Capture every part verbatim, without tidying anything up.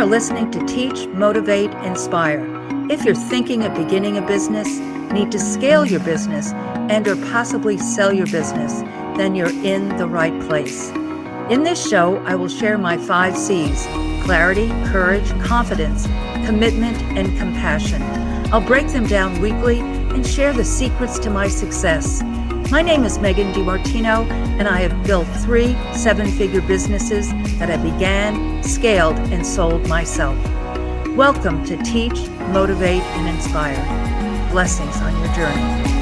listening to Teach, Motivate, Inspire. If you're thinking of beginning a business, need to scale your business, and or possibly sell your business, then you're in the right place. In this show, I will share my five C's: clarity, courage, confidence, commitment, and compassion. I'll break them down weekly and share the secrets to my success. My name is Megan DiMartino, and I have built three seven-figure businesses that I began, scaled, and sold myself. Welcome to Teach, Motivate, and Inspire. Blessings on your journey.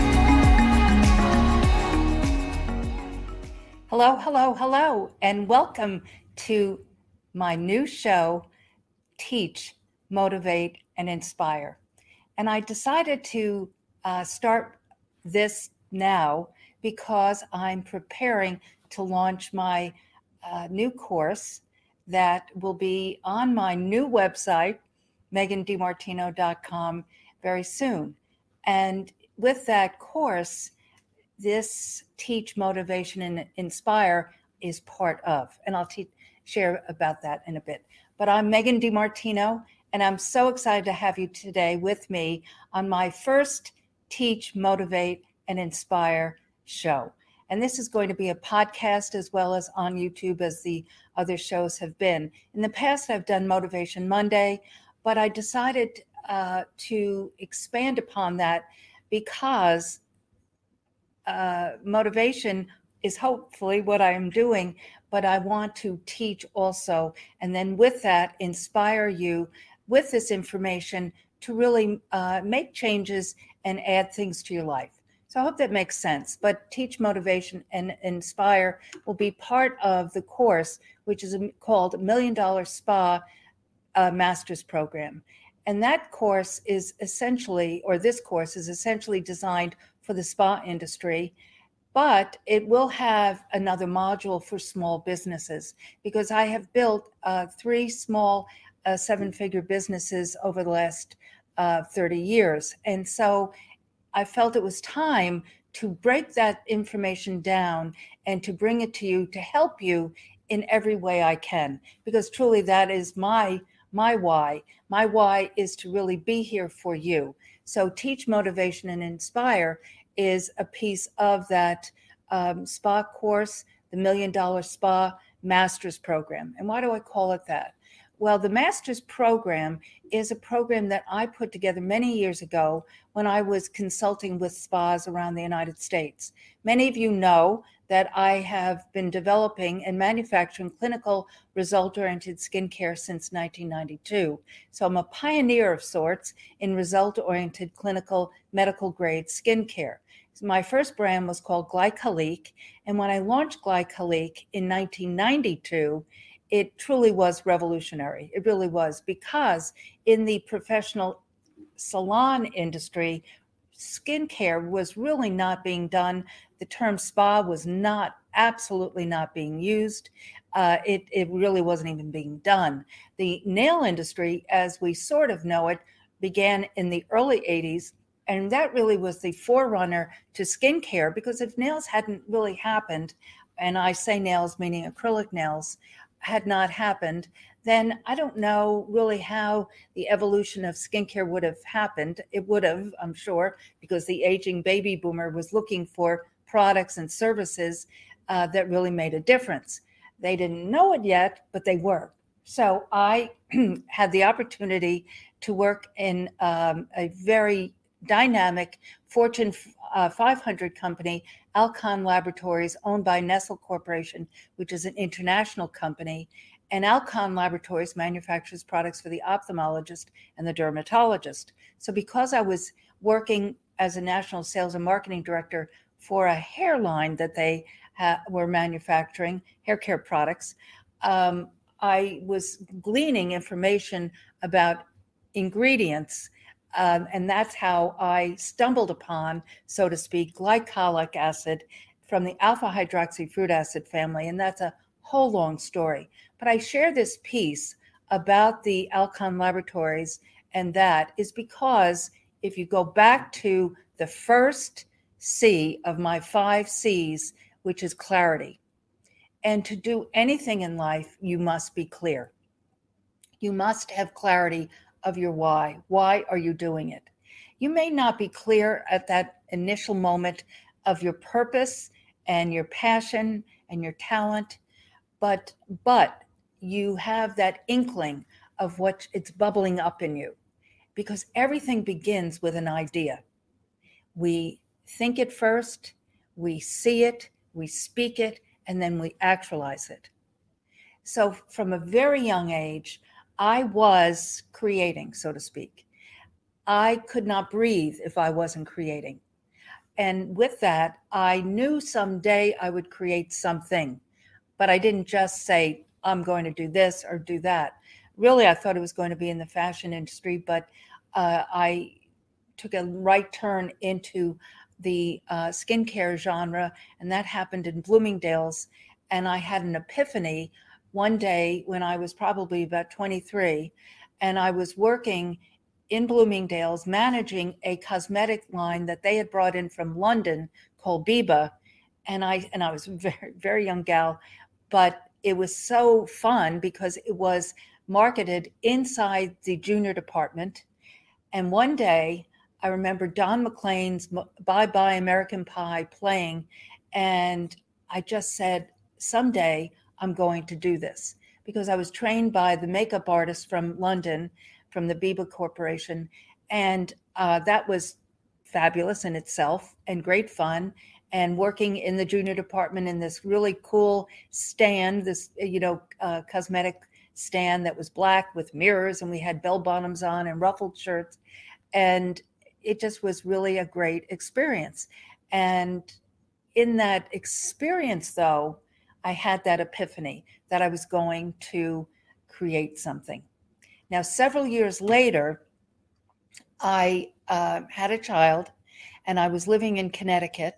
Hello, hello, hello, and welcome to my new show, Teach, Motivate, and Inspire. And I decided to uh, start this now because I'm preparing to launch my uh, new course that will be on my new website, megan d martino dot com, very soon. And with that course, this Teach, Motivation, and Inspire is part of, and I'll te- share about that in a bit. But I'm Megan DiMartino, and I'm so excited to have you today with me on my first Teach, Motivate, and Inspire show. And this is going to be a podcast as well as on YouTube, as the other shows have been. In the past, I've done Motivation Monday, but I decided uh, to expand upon that because uh, motivation is hopefully what I am doing, but I want to teach also. And then with that, inspire you with this information to really uh, make changes and add things to your life. So I hope that makes sense. But Teach, Motivation, and Inspire will be part of the course, which is called Million Dollar Spa uh, Master's Program. And that course is essentially, or this course is essentially designed for the spa industry, but it will have another module for small businesses because I have built uh, three small uh, seven-figure businesses over the last uh, thirty years. And so I felt it was time to break that information down and to bring it to you to help you in every way I can, because truly that is my my why. My why is to really be here for you. So Teach, Motivation, and Inspire is a piece of that um, spa course, the Million Dollar Spa Master's Program. And why do I call it that? Well, the Master's Program is a program that I put together many years ago when I was consulting with spas around the United States. Many of you know that I have been developing and manufacturing clinical result-oriented skincare since nineteen ninety-two. So I'm a pioneer of sorts in result-oriented clinical medical-grade skincare. My first brand was called Glycolique, and when I launched Glycolique in nineteen ninety-two, it truly was revolutionary. It really was, because in the professional salon industry, skincare was really not being done. The term spa was not, absolutely not being used. Uh, it, it really wasn't even being done. The nail industry, as we sort of know it, began in the early eighties, and that really was the forerunner to skincare, because if nails hadn't really happened, and I say nails meaning acrylic nails, had not happened, then I don't know really how the evolution of skincare would have happened. It would have, I'm sure, because the aging baby boomer was looking for products and services uh, that really made a difference. They didn't know it yet, but they were. So I had the opportunity to work in um, a very dynamic Fortune uh, five hundred company, Alcon Laboratories, owned by Nestle Corporation, which is an international company. And Alcon Laboratories manufactures products for the ophthalmologist and the dermatologist. So because I was working as a national sales and marketing director for a hairline that they ha- were manufacturing, hair care products, um, I was gleaning information about ingredients. Um, and that's how I stumbled upon, so to speak, glycolic acid from the alpha hydroxy fruit acid family. And that's a whole long story. But I share this piece about the Alcon Laboratories, and that is because if you go back to the first C of my five C's, which is clarity, and to do anything in life, you must be clear. You must have clarity of your why. Why are you doing it? You may not be clear at that initial moment of your purpose and your passion and your talent, but but you have that inkling of what it's bubbling up in you, because everything begins with an idea. We think it first, we see it, we speak it, and then we actualize it. So from a very young age, I was creating, so to speak. I could not breathe if I wasn't creating. And with that, I knew someday I would create something, but I didn't just say, I'm going to do this or do that. Really, I thought it was going to be in the fashion industry, but uh, I took a right turn into the uh, skincare genre, and that happened in Bloomingdale's. And I had an epiphany one day when I was probably about twenty-three, and I was working in Bloomingdale's managing a cosmetic line that they had brought in from London called Biba. And I and I was a very, very young gal, but it was so fun because it was marketed inside the junior department. And one day I remember Don McLean's Bye Bye American Pie playing, and I just said, someday I'm going to do this, because I was trained by the makeup artist from London, from the Biba Corporation. And uh, that was fabulous in itself and great fun. And working in the junior department in this really cool stand, this, you know, uh, cosmetic stand that was black with mirrors, and we had bell bottoms on and ruffled shirts. And it just was really a great experience. And in that experience, though, I had that epiphany that I was going to create something. Now, several years later, I uh, had a child, and I was living in Connecticut,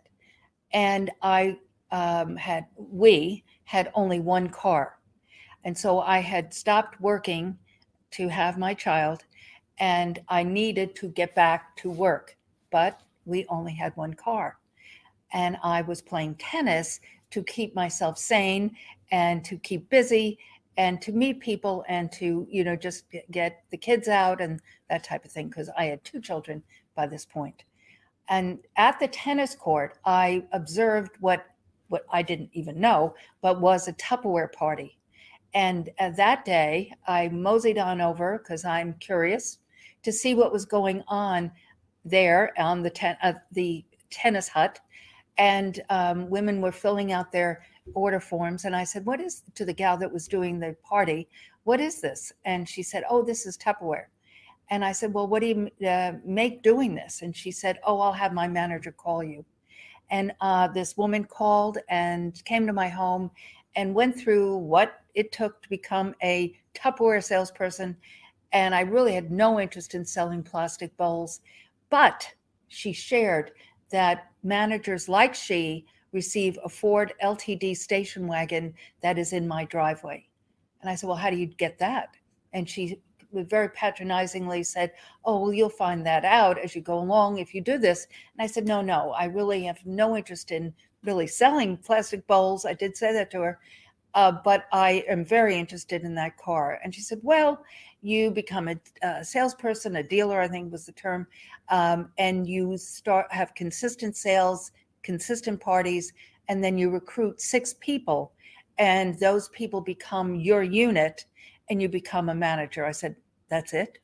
and I um, had, we had only one car. And so I had stopped working to have my child, and I needed to get back to work, but we only had one car. And I was playing tennis to keep myself sane and to keep busy and to meet people and to, you know, just get the kids out and that type of thing, because I had two children by this point. And at the tennis court, I observed what what I didn't even know, but was a Tupperware party. And uh, that day, I moseyed on over, because I'm curious, to see what was going on there on the ten, uh, the tennis hut. And um, women were filling out their order forms. And I said, what is, to the gal that was doing the party, what is this? And she said, oh, this is Tupperware. And I said, well, what do you uh, make doing this? And she said, oh, I'll have my manager call you. And uh, this woman called and came to my home and went through what it took to become a Tupperware salesperson. And I really had no interest in selling plastic bowls. But she shared that managers like she receive a Ford L T D station wagon that is in my driveway. And I said, well, how do you get that? And she very patronizingly said, oh, well, you'll find that out as you go along if you do this. And I said, no, no, I really have no interest in really selling plastic bowls. I did say that to her. Uh, but I am very interested in that car. And she said, well, you become a, a salesperson, a dealer, I think was the term, um, and you start have consistent sales, consistent parties, and then you recruit six people, and those people become your unit, and you become a manager. I said, that's it?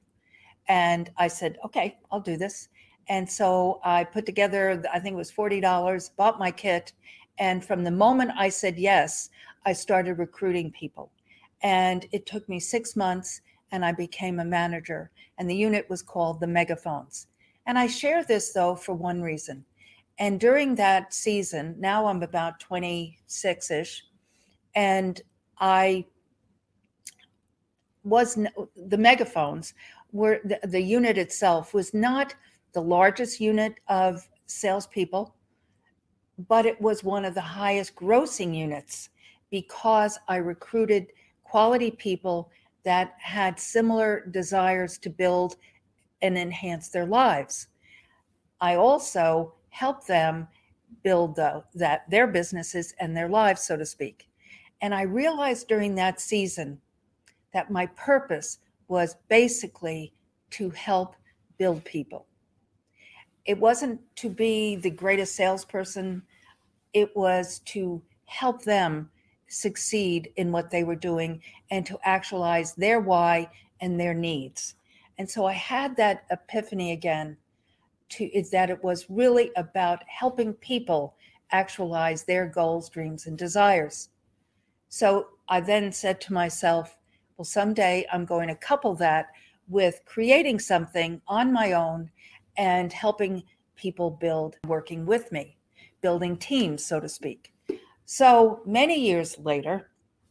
And I said, okay, I'll do this. And so I put together, I think it was forty dollars, bought my kit. And from the moment I said yes, I started recruiting people. And it took me six months and I became a manager. And the unit was called the Megaphones. And I share this, though, for one reason. And during that season, now I'm about twenty-six-ish, and I was, the Megaphones were, the, the unit itself was not the largest unit of salespeople, but it was one of the highest grossing units because I recruited quality people that had similar desires to build and enhance their lives. I also helped them build the, that their businesses and their lives, so to speak. And I realized during that season that my purpose was basically to help build people. It wasn't to be the greatest salesperson. It was to help them succeed in what they were doing and to actualize their why and their needs. And so I had that epiphany again, to is that it was really about helping people actualize their goals, dreams, and desires. So I then said to myself, well, someday I'm going to couple that with creating something on my own and helping people build, working with me, building teams, so to speak. So many years later,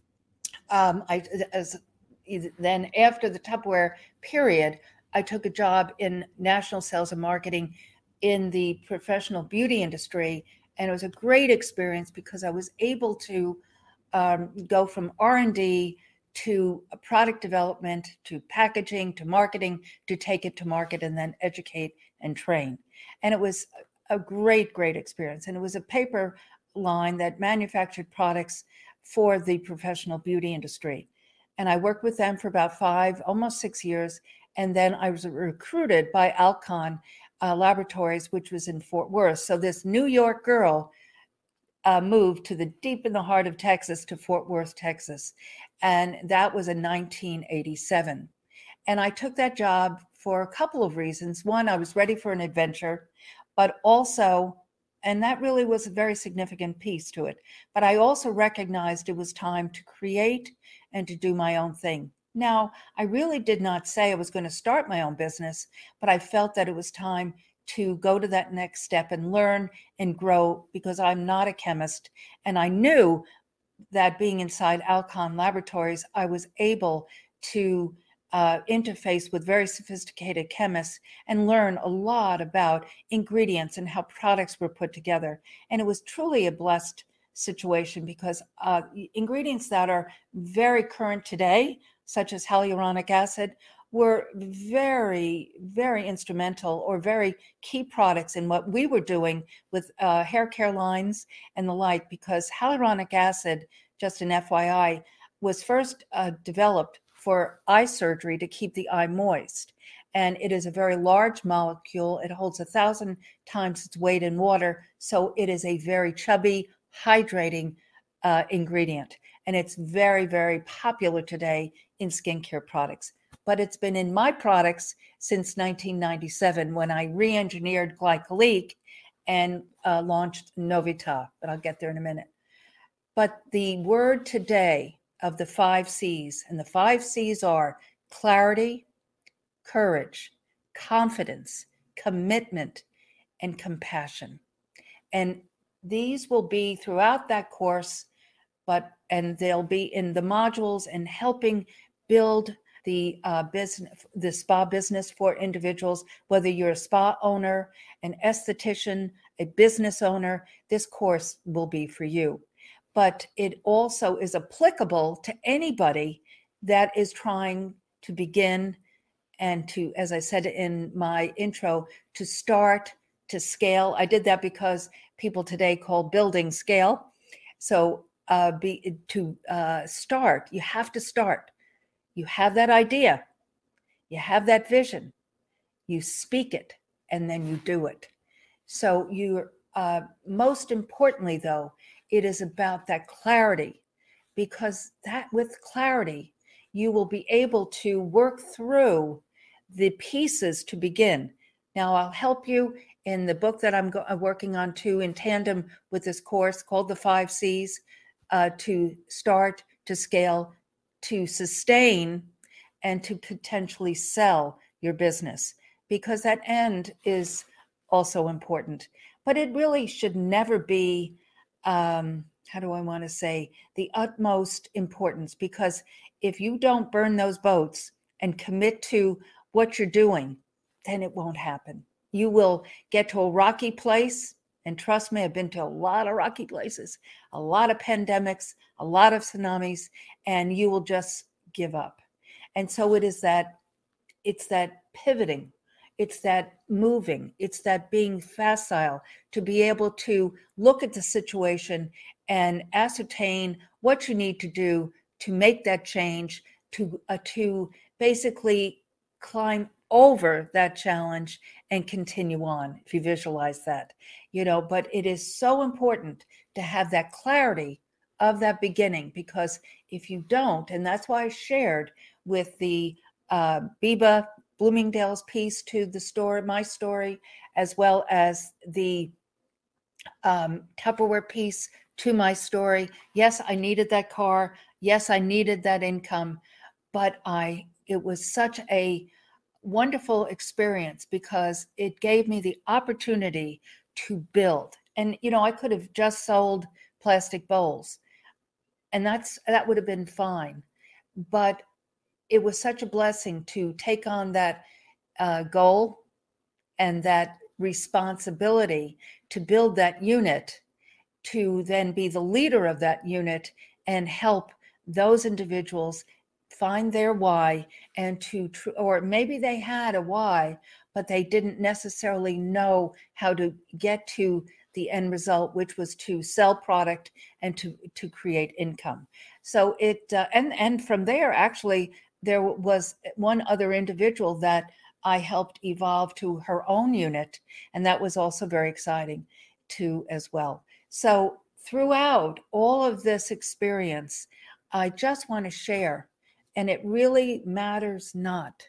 um, I as then after the Tupperware period, I took a job in national sales and marketing in the professional beauty industry, and it was a great experience because I was able to um, go from R and D to product development to packaging to marketing to take it to market and then educate and train. And it was a great, great experience. And it was a paper line that manufactured products for the professional beauty industry. And I worked with them for about five, almost six years. And then I was recruited by Alcon uh, Laboratories, which was in Fort Worth. So this New York girl uh, moved to the deep in the heart of Texas to Fort Worth, Texas. And that was in nineteen eighty-seven. And I took that job for a couple of reasons. One, I was ready for an adventure, but also, and that really was a very significant piece to it, but I also recognized it was time to create and to do my own thing. Now, I really did not say I was going to start my own business, but I felt that it was time to go to that next step and learn and grow because I'm not a chemist. And I knew that being inside Alcon Laboratories, I was able to uh, interface with very sophisticated chemists and learn a lot about ingredients and how products were put together. And it was truly a blessed situation because uh, ingredients that are very current today, such as hyaluronic acid, were very, very instrumental or very key products in what we were doing with uh, hair care lines and the like, because hyaluronic acid, just an F Y I, was first uh, developed for eye surgery to keep the eye moist. And it is a very large molecule. It holds a thousand times its weight in water. So it is a very chubby, hydrating uh, ingredient. And it's very, very popular today in skincare products. But it's been in my products since nineteen ninety-seven when I re-engineered glycolique and uh, launched Novita, but I'll get there in a minute. But the word today of the five C's, and the five C's are clarity, courage, confidence, commitment, and compassion. And these will be throughout that course, but and they'll be in the modules and helping build the uh, business, the spa business for individuals, whether you're a spa owner, an esthetician, a business owner, this course will be for you. But it also is applicable to anybody that is trying to begin and to, as I said in my intro, to start, to scale. I did that because people today call building scale. So uh, be, to uh, start, you have to start. You have that idea, you have that vision, you speak it, and then you do it. So you, uh, most importantly though, it is about that clarity, because that with clarity, you will be able to work through the pieces to begin. Now I'll help you in the book that I'm go- working on too, in tandem with this course called The Five C's, uh, to start, to scale, to sustain, and to potentially sell your business, because that end is also important. But it really should never be, um, how do I want to say, the utmost importance, because if you don't burn those boats and commit to what you're doing, then it won't happen. You will get to a rocky place. And trust me, I've been to a lot of rocky places, a lot of pandemics, a lot of tsunamis, and you will just give up. And so it is that, it's that pivoting, it's that moving, it's that being facile, to be able to look at the situation and ascertain what you need to do to make that change, to, uh, to basically climb over that challenge and continue on, if you visualize that, you know. But it is so important to have that clarity of that beginning, because if you don't, and that's why I shared with the uh, Biba Bloomingdale's piece to the story, my story, as well as the um, Tupperware piece to my story. Yes, I needed that car. Yes, I needed that income, but I, it was such a wonderful experience because it gave me the opportunity to build. And, you know, I could have just sold plastic bowls, and that's, that would have been fine. But it was such a blessing to take on that uh, goal and that responsibility to build that unit, to then be the leader of that unit and help those individuals find their why, and to, tr- or maybe they had a why, but they didn't necessarily know how to get to the end result, which was to sell product and to, to create income. So it, uh, and, and from there, actually, there was one other individual that I helped evolve to her own unit. And that was also very exciting too, as well. So throughout all of this experience, I just want to share, and it really matters not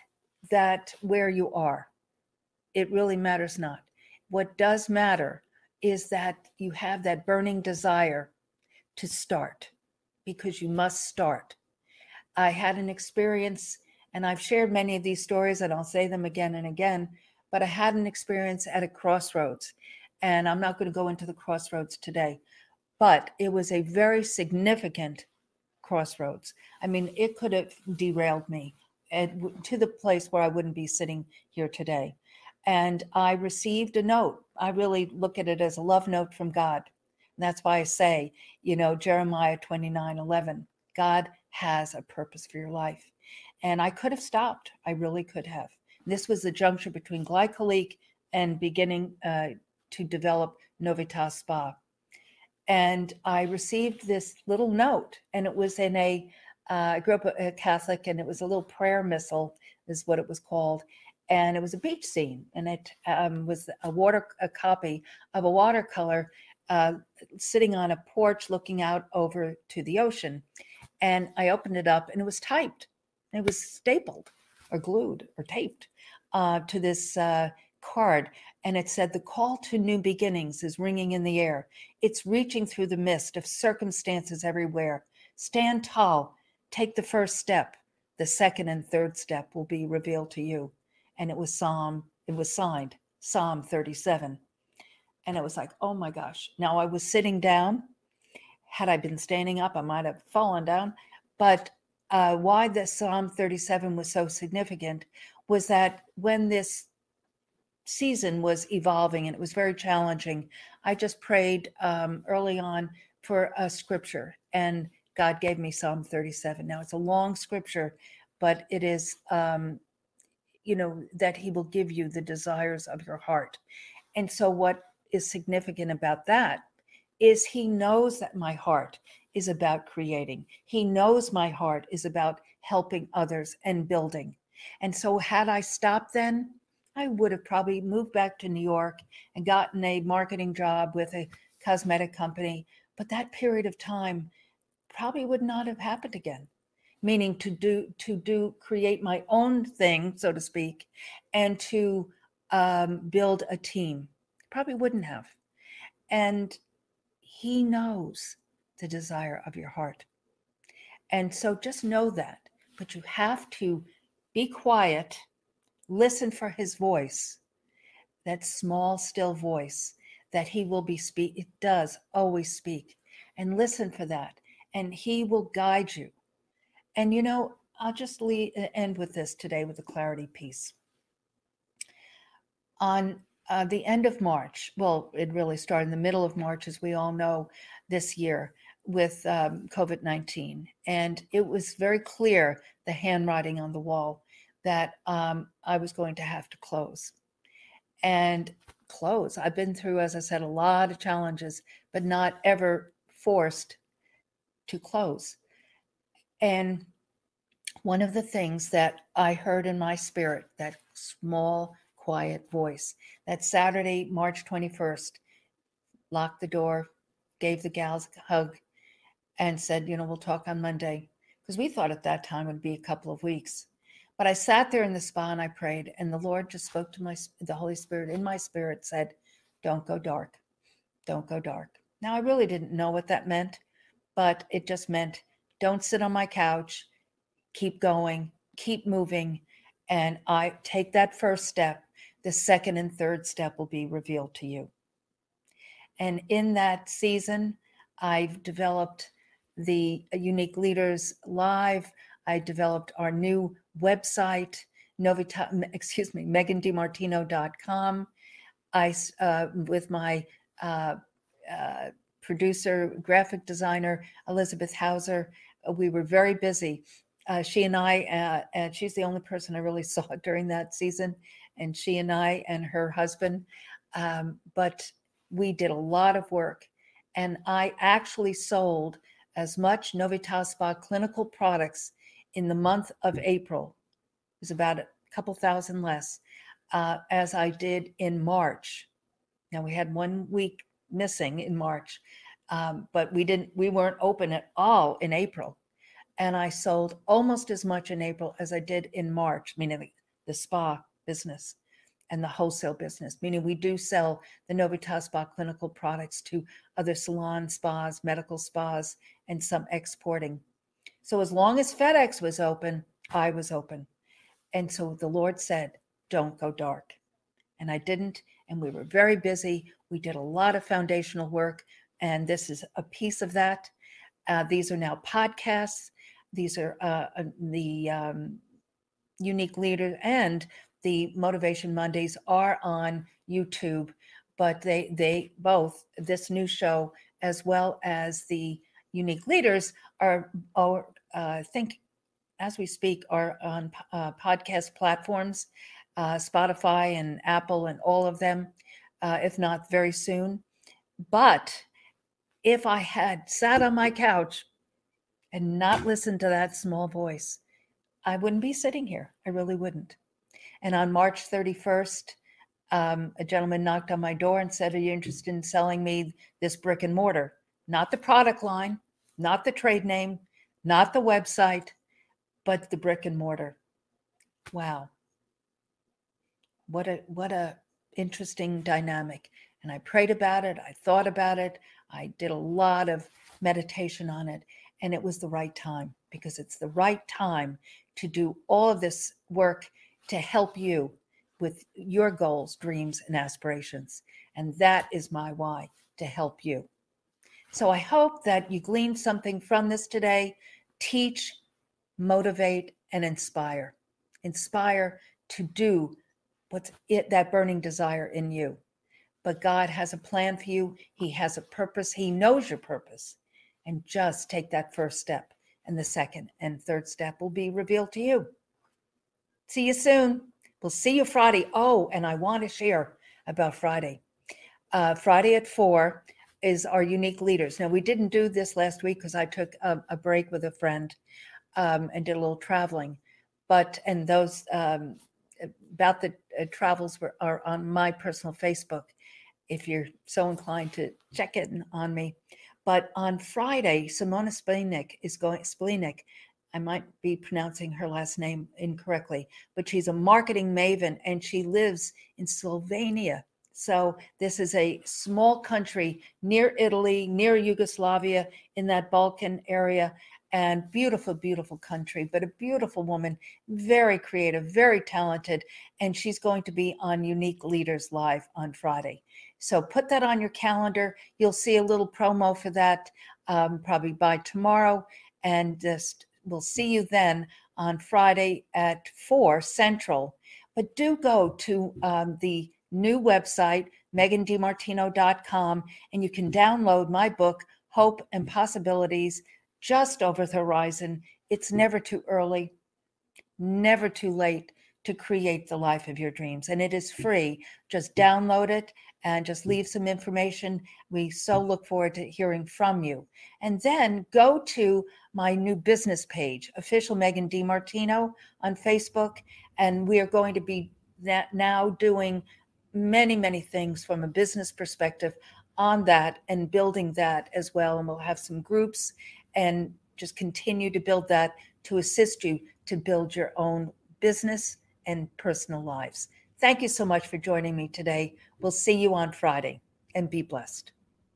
that where you are, it really matters not. What does matter is that you have that burning desire to start, because you must start. I had an experience, and I've shared many of these stories, and I'll say them again and again, but I had an experience at a crossroads, and I'm not going to go into the crossroads today, but it was a very significant crossroads. I mean, it could have derailed me and to the place where I wouldn't be sitting here today. And I received a note. I really look at it as a love note from God. And that's why I say, you know, Jeremiah twenty-nine eleven, God has a purpose for your life. And I could have stopped. I really could have. This was the juncture between Glycolique and beginning uh, to develop Novitas Spa. And I received this little note, and it was in a, uh, I grew up a Catholic, and it was a little prayer missal is what it was called. And it was a beach scene, and it um, was a water, a copy of a watercolor uh, sitting on a porch looking out over to the ocean. And I opened it up, and it was typed. It was stapled or glued or taped uh, to this uh, card. And it said, the call to new beginnings is ringing in the air. It's reaching through the mist of circumstances everywhere. Stand tall. Take the first step. The second and third step will be revealed to you. And it was Psalm, it was signed Psalm thirty-seven. And it was like, oh my gosh. Now I was sitting down. Had I been standing up, I might have fallen down. But uh, why the Psalm thirty-seven was so significant was that when this season was evolving and it was very challenging, I just prayed um, early on for a scripture, and God gave me Psalm thirty-seven. Now it's a long scripture, but it is, um, you know, that he will give you the desires of your heart. And so what is significant about that is he knows that my heart is about creating. He knows my heart is about helping others and building. And so had I stopped then, I would have probably moved back to New York and gotten a marketing job with a cosmetic company. But that period of time probably would not have happened again, meaning to do, to do, create my own thing, so to speak, and to um, build a team. Probably wouldn't have. And he knows the desire of your heart. And so just know that. But you have to be quiet, listen for his voice, that small, still voice that he will be speak. It does always speak. And listen for that. And he will guide you. And, you know, I'll just leave, end with this today with the clarity piece. On uh, the end of March, well, it really started in the middle of March, as we all know, this year with um, COVID nineteen. And it was very clear, the handwriting on the wall, that um, I was going to have to close. And close. I've been through, as I said, a lot of challenges, but not ever forced to close. And one of the things that I heard in my spirit, that small, quiet voice, that Saturday, March twenty-first, locked the door, gave the gals a hug, and said, you know, we'll talk on Monday. Because we thought at that time it would be a couple of weeks. But I sat there in the spa and I prayed, and the Lord just spoke to my, the Holy Spirit in my spirit said, don't go dark. Don't go dark. Now, I really didn't know what that meant, but it just meant don't sit on my couch, keep going, keep moving. And I take that first step. The second and third step will be revealed to you. And in that season, I've developed the Unique Leaders Live. I developed our new website, Novita, excuse me, Megan DiMartino dot com. I, uh, with my uh, uh, producer, graphic designer, Elizabeth Hauser, we were very busy. Uh, she and I, uh, and she's the only person I really saw during that season, and she and I and her husband, um, but we did a lot of work, and I actually sold as much Novitas Spa clinical products in the month of April, it was about a couple thousand less, uh, as I did in March. Now, we had one week missing in March, um, but we didn't, we weren't open at all in April. And I sold almost as much in April as I did in March, meaning the, the spa business and the wholesale business, meaning we do sell the Novitas Spa clinical products to other salon spas, medical spas, and some exporting. So as long as FedEx was open, I was open. And so the Lord said, don't go dark. And I didn't, and we were very busy. We did a lot of foundational work, and this is a piece of that. Uh, these are now podcasts. These are uh, the um, Unique Leader and the Motivation Mondays are on YouTube, but they they both, this new show as well as the Unique Leaders are, are uh, I think as we speak, are on uh, podcast platforms, uh, Spotify and Apple and all of them, uh, if not very soon. But if I had sat on my couch and not listened to that small voice, I wouldn't be sitting here. I really wouldn't. And on March thirty-first, um, a gentleman knocked on my door and said, are you interested in selling me this brick and mortar? Not the product line, not the trade name, not the website, but the brick and mortar. Wow. What a, what a interesting dynamic. And I prayed about it. I thought about it. I did a lot of meditation on it. And it was the right time, because it's the right time to do all of this work to help you with your goals, dreams, and aspirations. And that is my why, to help you. So I hope that you gleaned something from this today. Teach, motivate, and inspire. Inspire to do what's it, that burning desire in you. But God has a plan for you. He has a purpose. He knows your purpose. And just take that first step. And the second and third step will be revealed to you. See you soon. We'll see you Friday. Oh, and I want to share about Friday. Uh, Friday at four is our Unique Leaders. Now, we didn't do this last week because I took a, a break with a friend um, and did a little traveling. But, and those um, about the uh, travels were, are on my personal Facebook, if you're so inclined to check in on me. But on Friday, Simona Splenick is going, Splenick, I might be pronouncing her last name incorrectly, but she's a marketing maven and she lives in Slovenia. So this is a small country near Italy, near Yugoslavia, in that Balkan area, and beautiful, beautiful country, but a beautiful woman, very creative, very talented, and she's going to be on Unique Leaders Live on Friday. So put that on your calendar. You'll see a little promo for that um, probably by tomorrow, and just we'll see you then on Friday at four Central. But do go to um, the new website, Megan D Martino dot com, and you can download my book, Hope and Possibilities, Just Over the Horizon. It's never too early, never too late to create the life of your dreams. And it is free. Just download it and just leave some information. We so look forward to hearing from you. And then go to my new business page, Official Megan DiMartino on Facebook. And we are going to be now doing many, many things from a business perspective on that and building that as well. And we'll have some groups and just continue to build that to assist you to build your own business and personal lives. Thank you so much for joining me today. We'll see you on Friday, and be blessed.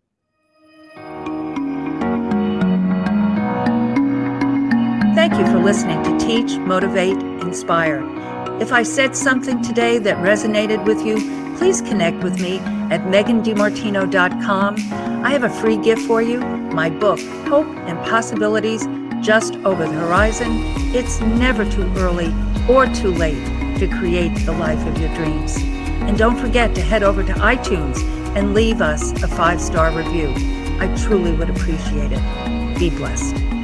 Thank you for listening to Teach, Motivate, Inspire. If I said something today that resonated with you, please connect with me at megan d martino dot com. I have a free gift for you, my book, Hope and Possibilities Just Over the Horizon. It's never too early or too late to create the life of your dreams. And don't forget to head over to iTunes and leave us a five-star review. I truly would appreciate it. Be blessed.